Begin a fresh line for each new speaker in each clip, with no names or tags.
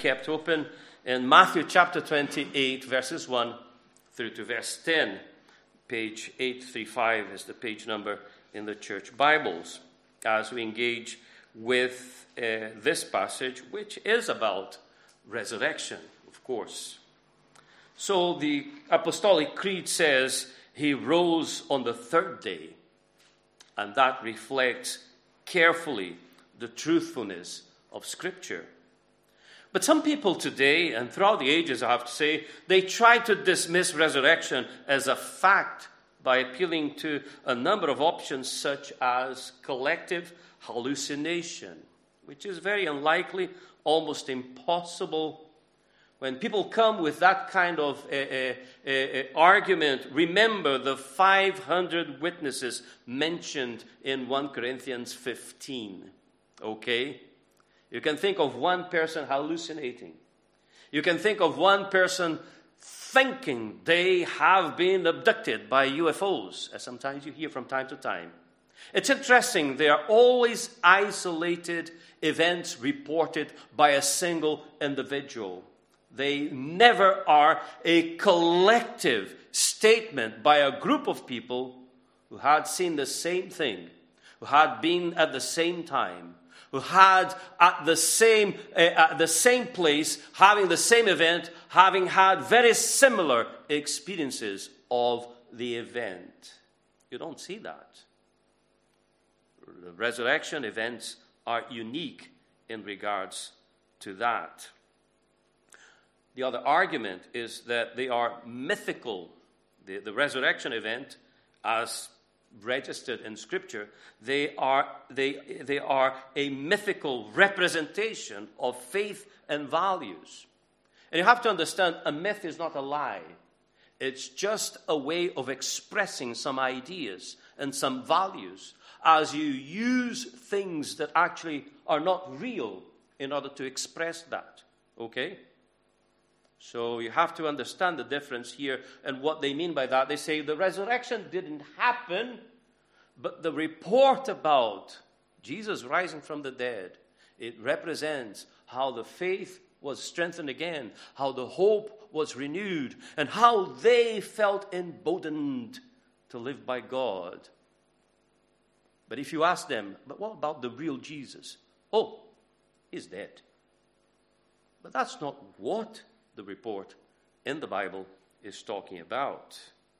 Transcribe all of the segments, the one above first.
kept open in Matthew chapter 28, verses 1 through to verse 10. Page 835 is the page number in the church Bibles, as we engage with this passage, which is about resurrection, of course. So the Apostolic Creed says he rose on the third day, and that reflects carefully the truthfulness of Scripture. But some people today, and throughout the ages, I have to say, they try to dismiss resurrection as a fact by appealing to a number of options such as collective hallucination, which is very unlikely, almost impossible. When people come with that kind of argument, remember the 500 witnesses mentioned in 1 Corinthians 15, okay? You can think of one person hallucinating. You can think of one person thinking they have been abducted by UFOs, as sometimes you hear from time to time. It's interesting, they are always isolated events reported by a single individual. They never are a collective statement by a group of people who had seen the same thing, who had been at the same time, who had at the same place, having the same event, having had very similar experiences of the event. You don't see that. The resurrection events are unique in regards to that. The other argument is that they are mythical. The resurrection event, as registered in Scripture, they are a mythical representation of faith and values. And you have to understand, a myth is not a lie. It's just a way of expressing some ideas and some values as you use things that actually are not real in order to express that. Okay? So you have to understand the difference here and what they mean by that. They say the resurrection didn't happen, but the report about Jesus rising from the dead, it represents how the faith was strengthened again, how the hope was renewed, and how they felt emboldened to live by God. But if you ask them, but what about the real Jesus? Oh, he's dead. But that's not what the report in the Bible is talking about.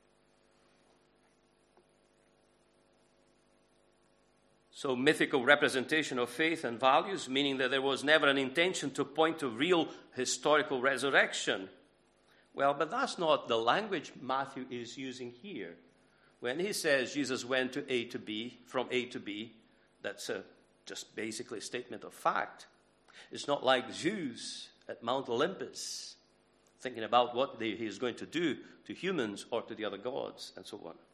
So mythical representation of faith and values, meaning that there was never an intention to point to real historical resurrection. Well, but that's not the language Matthew is using here. When he says Jesus went to A to B, from A to B, that's just basically a statement of fact. It's not like Zeus at Mount Olympus, thinking about what he is going to do to humans or to the other gods, and so on.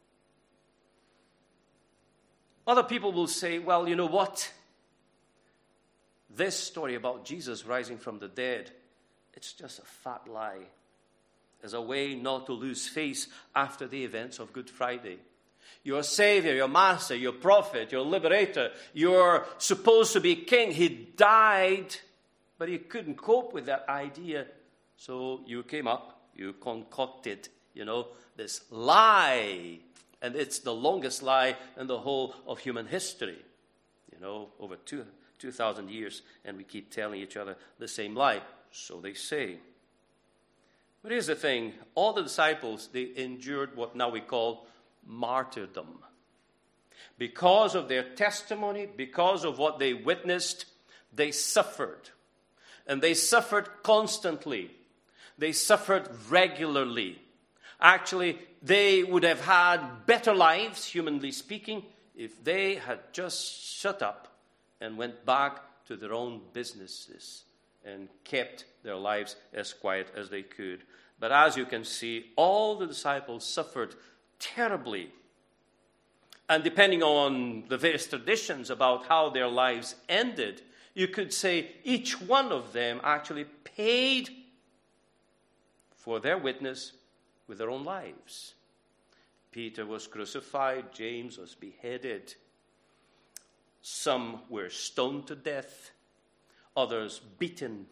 Other people will say, well, you know what? This story about Jesus rising from the dead, it's just a fat lie. As a way not to lose face after the events of Good Friday. Your Savior, your Master, your Prophet, your Liberator, you're supposed to be King. He died, but he couldn't cope with that idea. So you came up, you concocted, this lie. And it's the longest lie in the whole of human history. Over 2,000 years, and we keep telling each other the same lie. So they say. But here's the thing. All the disciples, they endured what now we call martyrdom. Because of their testimony, because of what they witnessed, they suffered. And they suffered constantly. They suffered regularly. Actually, they would have had better lives, humanly speaking, if they had just shut up and went back to their own businesses and kept their lives as quiet as they could. But as you can see, all the disciples suffered terribly. And depending on the various traditions about how their lives ended, you could say each one of them actually paid for their witness with their own lives. Peter was crucified, James was beheaded. Some were stoned to death, others beaten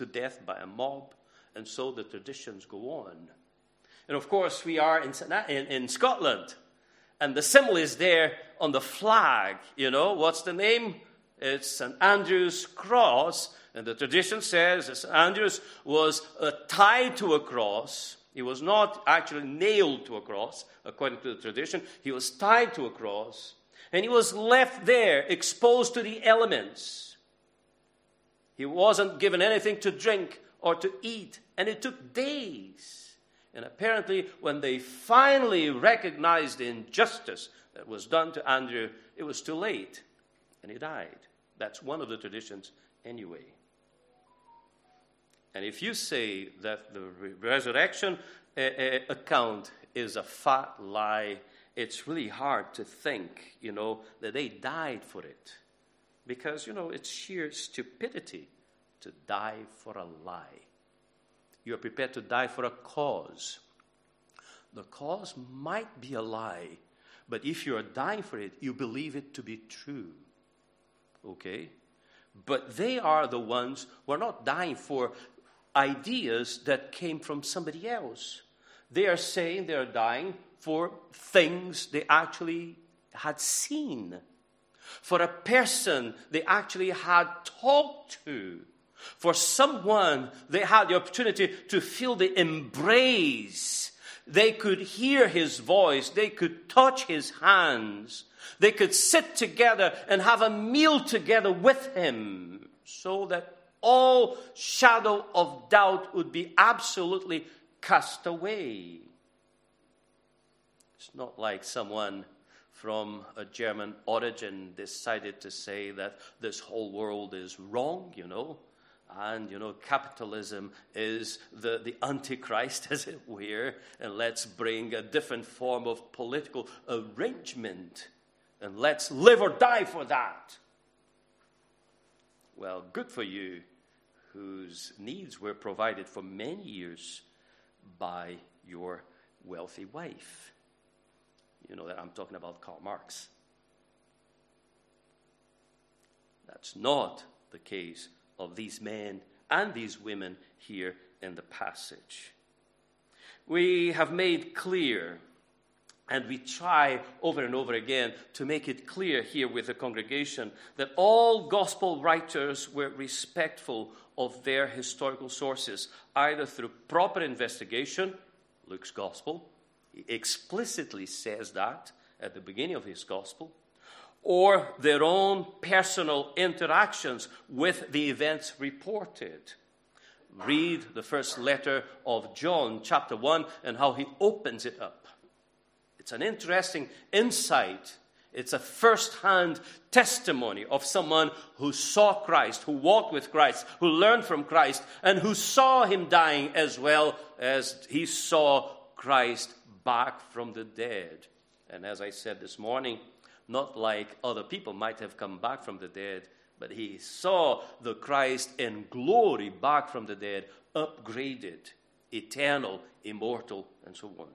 to death by a mob, and so the traditions go on. And of course, we are in Scotland, and the symbol is there on the flag. What's the name? It's St. Andrew's cross, and the tradition says that St. Andrews was tied to a cross. He was not actually nailed to a cross, according to the tradition. He was tied to a cross, and he was left there, exposed to the elements. He wasn't given anything to drink or to eat, and it took days. And apparently, when they finally recognized the injustice that was done to Andrew, it was too late, and he died. That's one of the traditions anyway. And if you say that the resurrection account is a fat lie, it's really hard to think, that they died for it. Because, it's sheer stupidity to die for a lie. You are prepared to die for a cause. The cause might be a lie, but if you are dying for it, you believe it to be true. Okay? But they are the ones who are not dying for ideas that came from somebody else. They are saying they are dying for things they actually had seen, for a person they actually had talked to, for someone they had the opportunity to feel the embrace. They could hear his voice. They could touch his hands. They could sit together and have a meal together with him, so that all shadow of doubt would be absolutely cast away. It's not like someone from a German origin decided to say that this whole world is wrong, and, capitalism is the Antichrist, as it were, and let's bring a different form of political arrangement, and let's live or die for that. Well, good for you, whose needs were provided for many years by your wealthy wife. You know that I'm talking about Karl Marx. That's not the case of these men and these women here in the passage. We have made clear, and we try over and over again to make it clear here with the congregation, that all gospel writers were respectful of their historical sources, either through proper investigation. Luke's gospel, he explicitly says that at the beginning of his gospel, or their own personal interactions with the events reported. Read the first letter of John, chapter 1, and how he opens it up. It's an interesting insight. It's a first-hand testimony of someone who saw Christ, who walked with Christ, who learned from Christ, and who saw him dying as well as he saw Christ back from the dead. And as I said this morning, not like other people might have come back from the dead, but he saw the Christ in glory back from the dead, upgraded, eternal, immortal, and so on.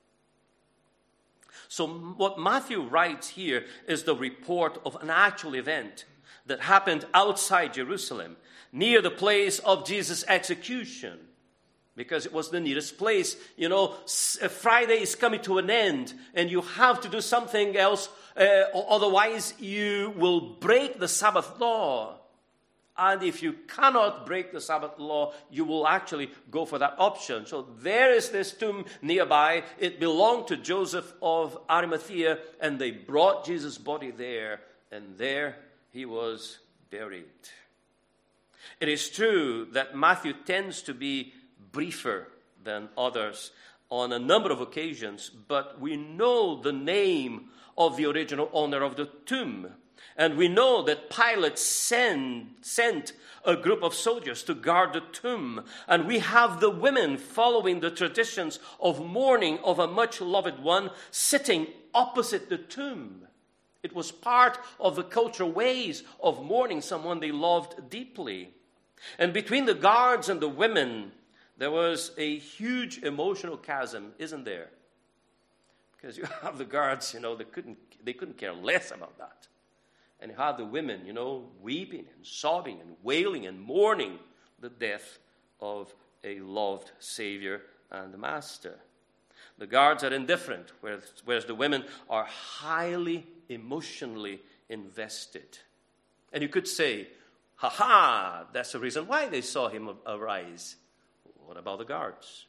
So what Matthew writes here is the report of an actual event that happened outside Jerusalem, near the place of Jesus' execution, because it was the nearest place. Friday is coming to an end, and you have to do something else, otherwise you will break the Sabbath law. And if you cannot break the Sabbath law, you will actually go for that option. So there is this tomb nearby. It belonged to Joseph of Arimathea, and they brought Jesus' body there, and there he was buried. It is true that Matthew tends to be briefer than others on a number of occasions, but we know the name of the original owner of the tomb. And we know that Pilate sent a group of soldiers to guard the tomb. And we have the women following the traditions of mourning of a much loved one sitting opposite the tomb. It was part of the cultural ways of mourning someone they loved deeply. And between the guards and the women, there was a huge emotional chasm, isn't there? Because you have the guards, they couldn't care less about that. And you have the women, weeping and sobbing and wailing and mourning the death of a loved Savior and Master. The guards are indifferent, whereas the women are highly emotionally invested. And you could say, ha, that's the reason why they saw him arise. What about the guards?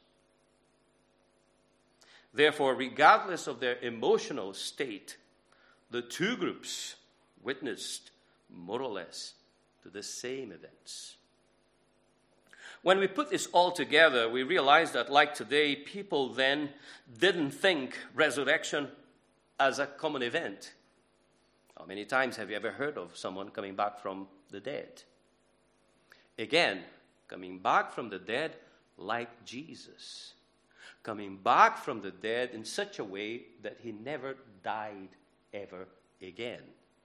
Therefore, regardless of their emotional state, the two groups witnessed more or less to the same events. When we put this all together, we realize that, like today, people then didn't think resurrection as a common event. How many times have you ever heard of someone coming back from the dead? Again, coming back from the dead like Jesus. Coming back from the dead in such a way that he never died ever again.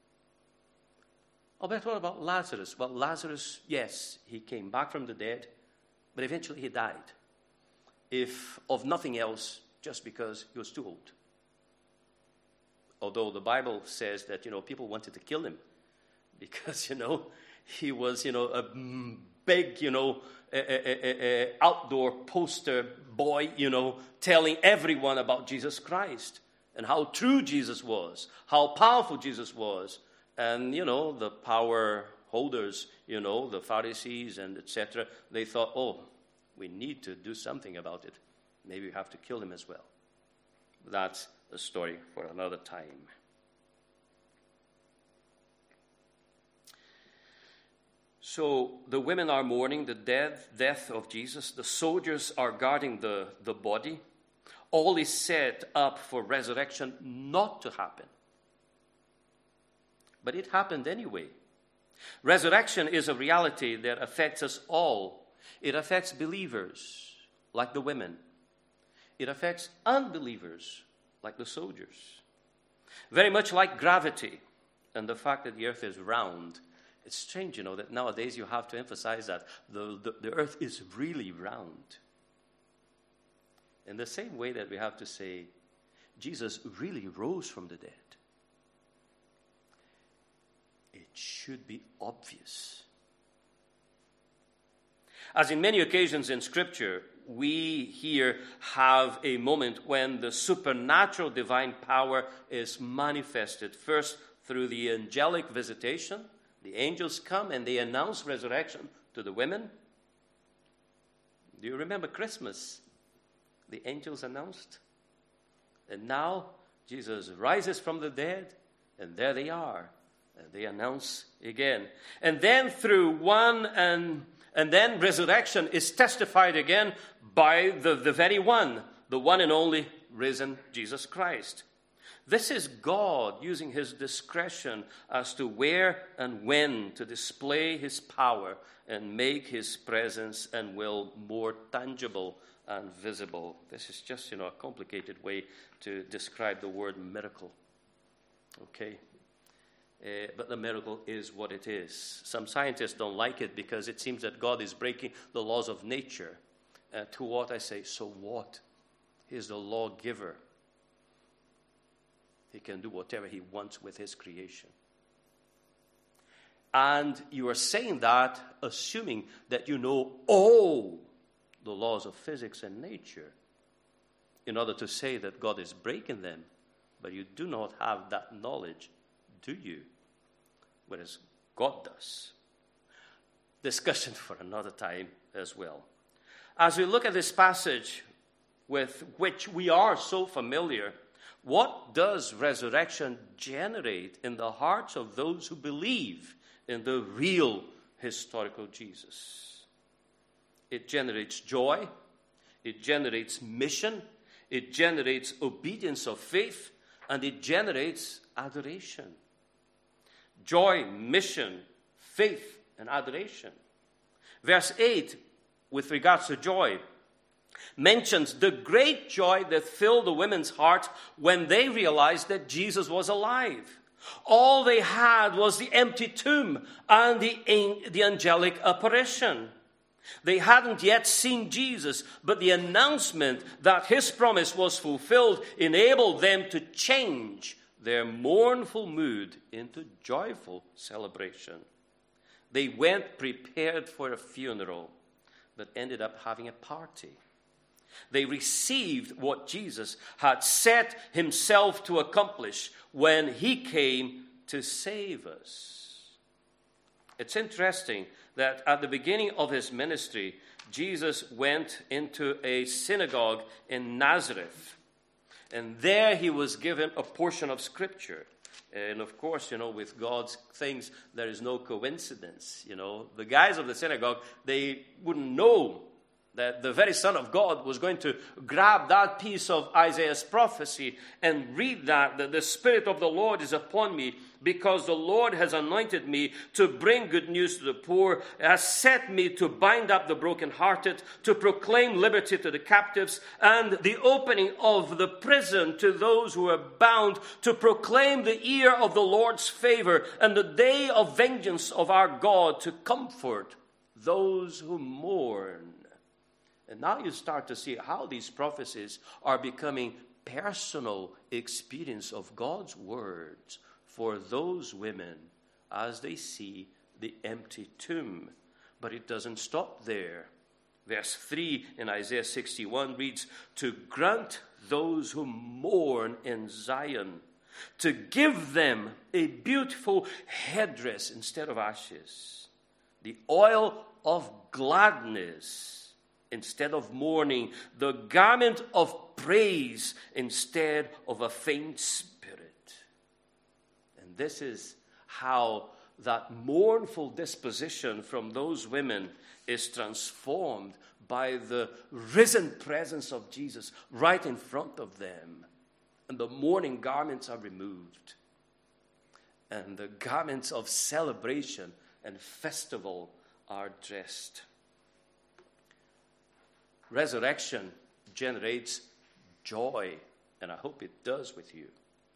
Oh, but what about Lazarus? Well, Lazarus, yes, he came back from the dead, but eventually he died. If of nothing else, just because he was too old. Although the Bible says that, people wanted to kill him because, he was, a big, outdoor poster boy, telling everyone about Jesus Christ and how true Jesus was, how powerful Jesus was. And, the power holders, the Pharisees and etc., they thought, we need to do something about it. Maybe we have to kill him as well. That's a story for another time. So the women are mourning the death of Jesus. The soldiers are guarding the body. All is set up for resurrection not to happen. But it happened anyway. Resurrection is a reality that affects us all. It affects believers, like the women. It affects unbelievers, like the soldiers. Very much like gravity and the fact that the earth is round. It's strange, that nowadays you have to emphasize that the earth is really round. In the same way that we have to say, Jesus really rose from the dead. It should be obvious. As in many occasions in Scripture, we here have a moment when the supernatural divine power is manifested. First, through the angelic visitation. The angels come and they announce resurrection to the women. Do you remember Christmas? The angels announced. And now Jesus rises from the dead, and there they are. And they announce again. And then through and then resurrection is testified again by the very one, the one and only risen Jesus Christ. This is God using his discretion as to where and when to display his power and make his presence and will more tangible and visible. This is just, a complicated way to describe the word miracle. Okay? But the miracle is what it is. Some scientists don't like it because it seems that God is breaking the laws of nature. To what I say, so what? He is the lawgiver. He can do whatever he wants with his creation. And you are saying that assuming that you know all the laws of physics and nature in order to say that God is breaking them, but you do not have that knowledge, do you? Whereas God does. Discussion for another time as well. As we look at this passage with which we are so familiar, what does resurrection generate in the hearts of those who believe in the real historical Jesus? It generates joy. It generates mission. It generates obedience of faith. And it generates adoration. Joy, mission, faith, and adoration. Verse 8, with regards to joy, mentions the great joy that filled the women's heart when they realized that Jesus was alive. All they had was the empty tomb and the angelic apparition. They hadn't yet seen Jesus, but the announcement that his promise was fulfilled enabled them to change their mournful mood into joyful celebration. They went prepared for a funeral. but ended up having a party. They received what Jesus had set himself to accomplish when he came to save us. It's interesting that at the beginning of his ministry, Jesus went into a synagogue in Nazareth. And there he was given a portion of Scripture. And of course, with God's things, there is no coincidence. The guys of the synagogue, they wouldn't know that the very Son of God was going to grab that piece of Isaiah's prophecy and read that the Spirit of the Lord is upon me, because the Lord has anointed me to bring good news to the poor, has set me to bind up the brokenhearted, to proclaim liberty to the captives, and the opening of the prison to those who are bound, to proclaim the year of the Lord's favor and the day of vengeance of our God, to comfort those who mourn. And now you start to see how these prophecies are becoming personal experience of God's words for those women as they see the empty tomb. But it doesn't stop there. Verse 3 in Isaiah 61 reads, "To grant those who mourn in Zion, to give them a beautiful headdress instead of ashes, the oil of gladness instead of mourning, the garment of praise instead of a faint spirit." And this is how that mournful disposition from those women is transformed by the risen presence of Jesus right in front of them. And the mourning garments are removed. And the garments of celebration and festival are dressed. Resurrection generates joy, and I hope it does with you.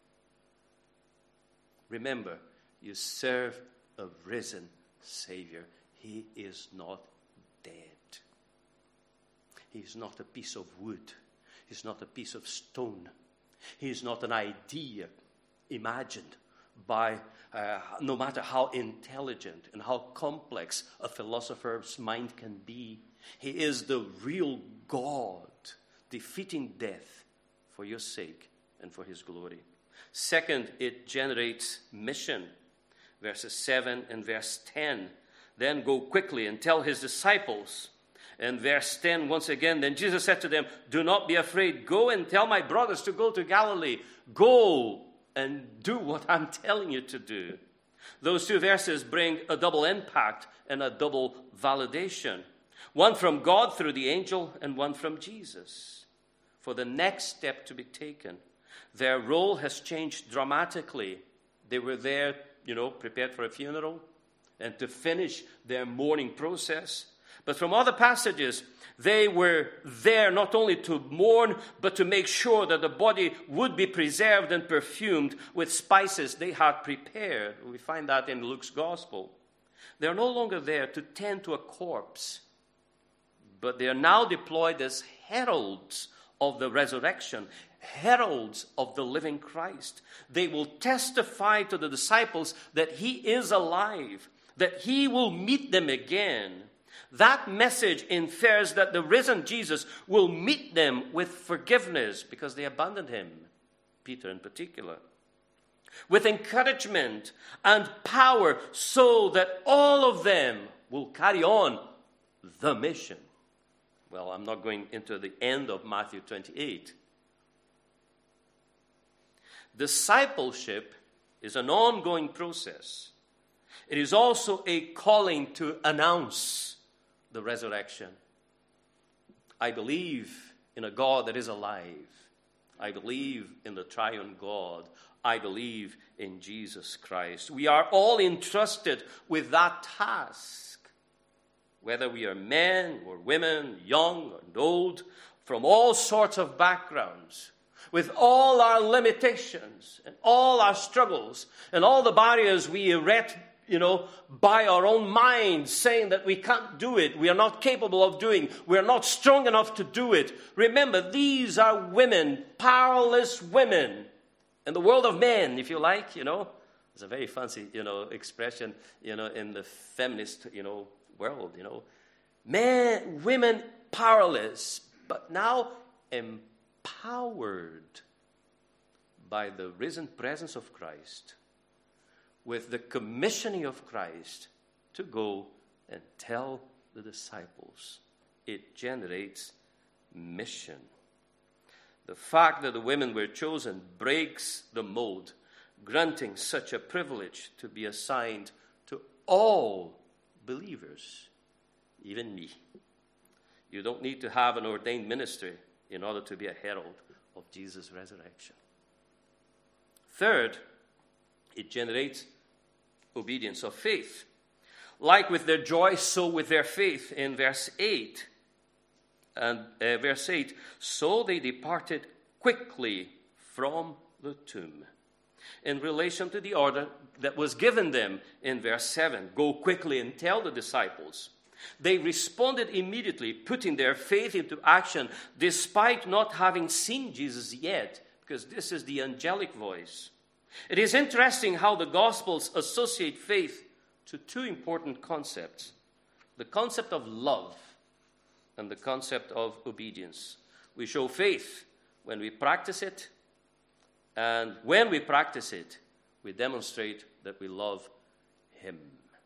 Remember, you serve a risen Savior. He is not dead. He is not a piece of wood. He's not a piece of stone. He is not an idea imagined by, no matter how intelligent and how complex a philosopher's mind can be. He is the real God, defeating death for your sake and for his glory. Second, it generates mission. Verses 7 and verse 10. "Then go quickly and tell his disciples." And verse 10, once again, "Then Jesus said to them, 'Do not be afraid. Go and tell my brothers to go to Galilee.'" Go and do what I'm telling you to do. Those two verses bring a double impact and a double validation. One from God through the angel and one from Jesus. For the next step to be taken, their role has changed dramatically. They were there, prepared for a funeral and to finish their mourning process. But from other passages, they were there not only to mourn, but to make sure that the body would be preserved and perfumed with spices they had prepared. We find that in Luke's gospel. They are no longer there to tend to a corpse, but they are now deployed as heralds of the resurrection, heralds of the living Christ. They will testify to the disciples that he is alive, that he will meet them again. That message infers that the risen Jesus will meet them with forgiveness because they abandoned him, Peter in particular, with encouragement and power so that all of them will carry on the mission. Well, I'm not going into the end of Matthew 28. Discipleship is an ongoing process. It is also a calling to announce the resurrection. I believe in a God that is alive. I believe in the triune God. I believe in Jesus Christ. We are all entrusted with that task. Whether we are men or women, young and old, from all sorts of backgrounds, with all our limitations and all our struggles and all the barriers we erect, by our own minds, saying that we can't do it, we are not capable of doing, we are not strong enough to do it. Remember, these are women, powerless women, in the world of men, if you like, It's a very fancy, expression, in the feminist, world, Men, women powerless, but now empowered by the risen presence of Christ, with the commissioning of Christ to go and tell the disciples. It generates mission. The fact that the women were chosen breaks the mold, granting such a privilege to be assigned to all believers, even me. You don't need to have an ordained ministry in order to be a herald of Jesus' resurrection. Third, it generates obedience of faith. Like with their joy, so with their faith in verse 8. And verse 8, so they departed quickly from the tomb. In relation to the order that was given them in verse 7, go quickly and tell the disciples. They responded immediately, putting their faith into action, despite not having seen Jesus yet, because this is the angelic voice. It is interesting how the Gospels associate faith to two important concepts: the concept of love and the concept of obedience. We show faith when we practice it, and when we practice it, we demonstrate that we love Him.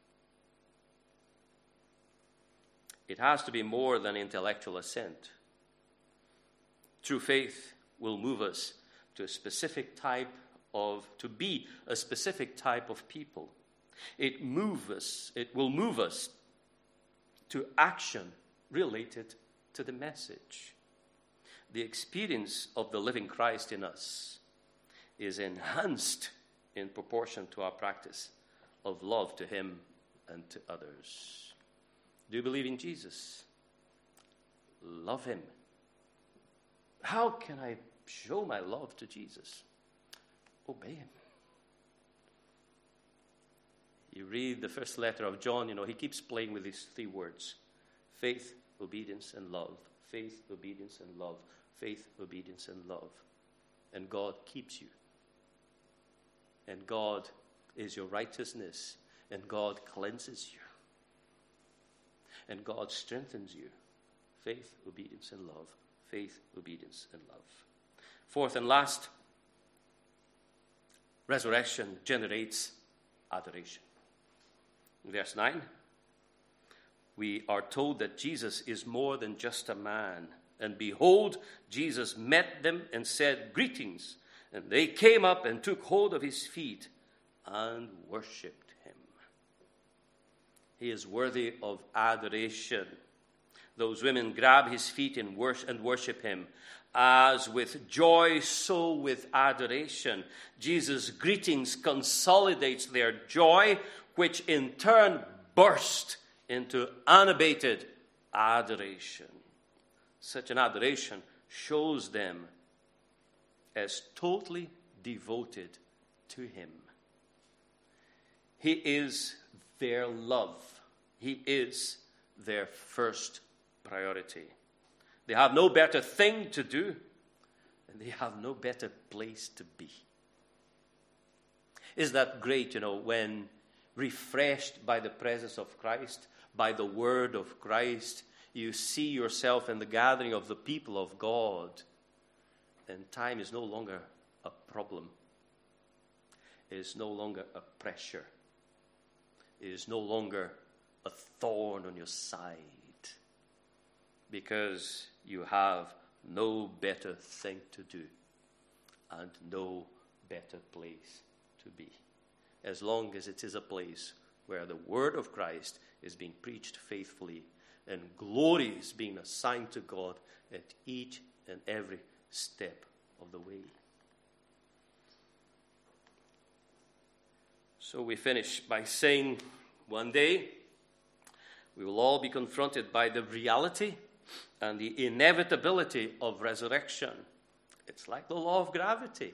It has to be more than intellectual assent. True faith will move us to be a specific type of people. It will move us to action related to the message. The experience of the living Christ in us is enhanced in proportion to our practice of love to Him and to others. Do you believe in Jesus? Love Him. How can I show my love to Jesus? Obey Him. You read the first letter of John, he keeps playing with these three words: faith, obedience, and love. Faith, obedience, and love. Faith, obedience, and love. And God keeps you. And God is your righteousness. And God cleanses you. And God strengthens you. Faith, obedience, and love. Faith, obedience, and love. Fourth and last, resurrection generates adoration. In verse 9, we are told that Jesus is more than just a man. And behold, Jesus met them and said, greetings. And they came up and took hold of his feet and worshipped him. He is worthy of adoration. Those women grab his feet and worship him. As with joy, so with adoration. Jesus' greetings consolidates their joy, which in turn burst into unabated adoration. Such an adoration shows them as totally devoted to him. He is their love. He is their first priority. They have no better thing to do, and they have no better place to be. Is that great, when refreshed by the presence of Christ, by the word of Christ, you see yourself in the gathering of the people of God, and time is no longer a problem. It is no longer a pressure. It is no longer a thorn on your side, because you have no better thing to do and no better place to be. As long as it is a place where the word of Christ is being preached faithfully and glory is being assigned to God at each and every step of the way. So we finish by saying, one day we will all be confronted by the reality and the inevitability of resurrection. It's like the law of gravity.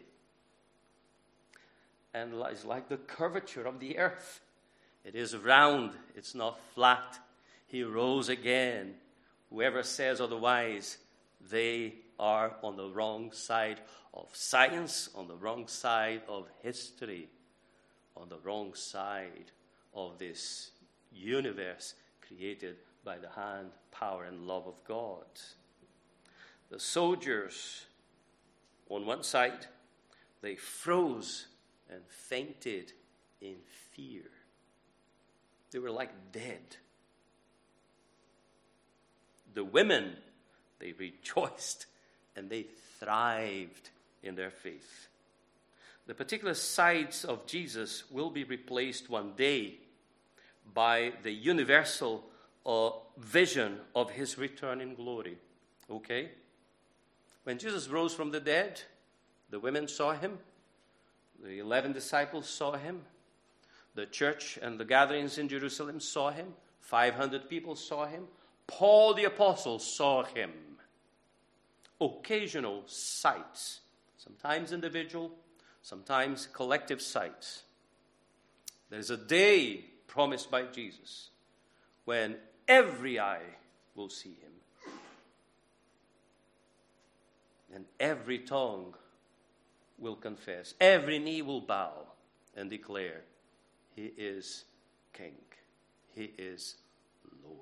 And it's like the curvature of the earth. It is round, it's not flat. He rose again. Whoever says otherwise, they are on the wrong side of science, on the wrong side of history, on the wrong side of this universe created by the hand, power, and love of God. The soldiers on one side, they froze and fainted in fear. They were like dead. The women, they rejoiced and they thrived in their faith. The particular sides of Jesus will be replaced one day by the universal vision of his return in glory. Okay? When Jesus rose from the dead, the women saw him. The 11 disciples saw him. The church and the gatherings in Jerusalem saw him. 500 people saw him. Paul the apostle saw him. Occasional sights, sometimes individual, sometimes collective sights. There's a day promised by Jesus when every eye will see him, and every tongue will confess, every knee will bow and declare, he is King, he is Lord.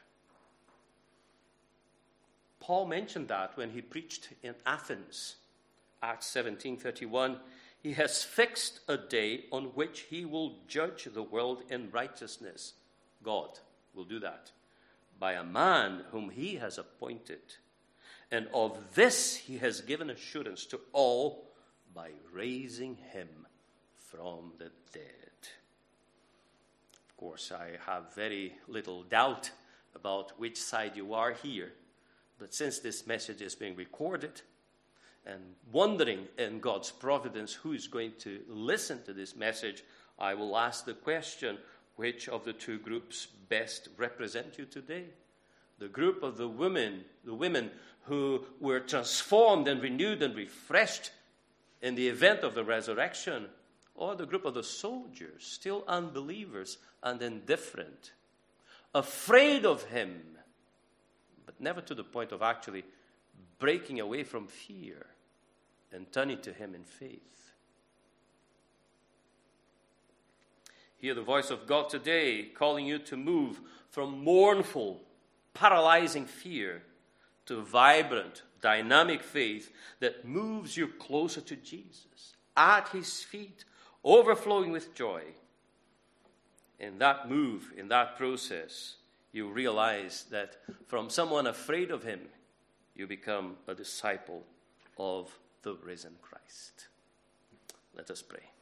Paul mentioned that when he preached in Athens, Acts 17:31. He has fixed a day on which he will judge the world in righteousness. God will do that by a man whom he has appointed. And of this he has given assurance to all by raising him from the dead. Of course, I have very little doubt about which side you are here. But since this message is being recorded, and wondering in God's providence who is going to listen to this message, I will ask the question, which of the two groups best represent you today? The group of the women who were transformed and renewed and refreshed in the event of the resurrection, or the group of the soldiers, still unbelievers and indifferent, afraid of him, but never to the point of actually breaking away from fear and turning to him in faith. Hear the voice of God today calling you to move from mournful, paralyzing fear to vibrant, dynamic faith that moves you closer to Jesus, at his feet, overflowing with joy. In that move, in that process, you realize that from someone afraid of him, you become a disciple of the risen Christ. Let us pray.